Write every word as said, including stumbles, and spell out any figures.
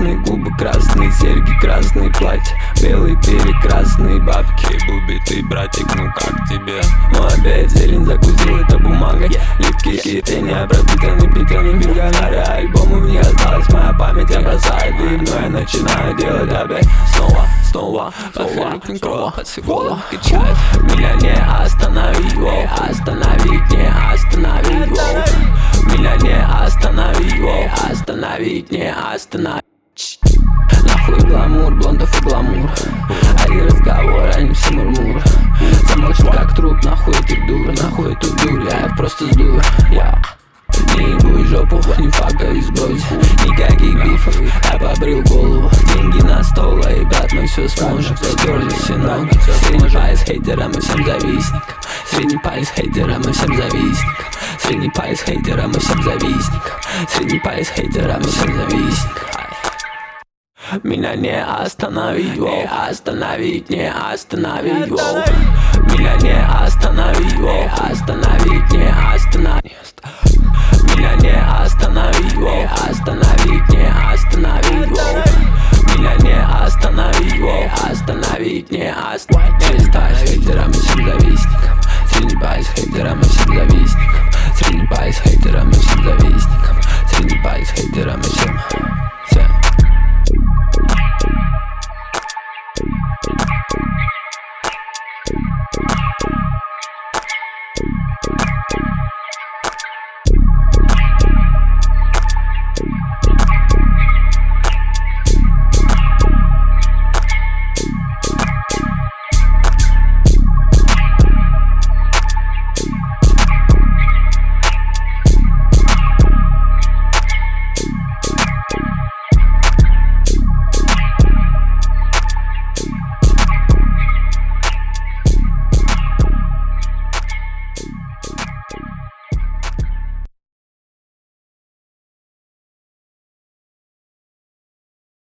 красные губы, красные серьги, красные платья, белые перекрасные бабки. Убитый братик, ну как тебе? Ну опять зелень закусил, это бумага. Липкие кипения, пропитаны битами бегонары. Альбомы в них осталась моя память, я бросаю дым, но я начинаю делать опять снова, снова, снова, снова, снова. Качает. Меня не остановить, воу, остановить, не остановить, воу. Меня не остановить, воу, остановить, не остановить. Нахуй гламур, блондов и гламур. Один разговор, а не все мурмур. Замолчу как труп, нахуй этих дур, нахуй эту дурь, я их просто сдую. Я не ебу жопу, не факаю сбрось. Никаких бифов, я побрил голову. Деньги на стол, и брат, мы все сможем. Стерли все ноги. Средний палец хейтерам и всем завистникам. Средний палец хейтерам и всем завистникам. Средний палец хейтерам и всем завистникам. Средний палец хейтерам и всем завистникам. Меня не остановить, воу, остановить, не остановить, воу. Меня не остановить, воу, остановить, не остановить. Меня не остановить, воу, остановить, не остановить, воу. Меня не остановить, воу, остановить, не остановить.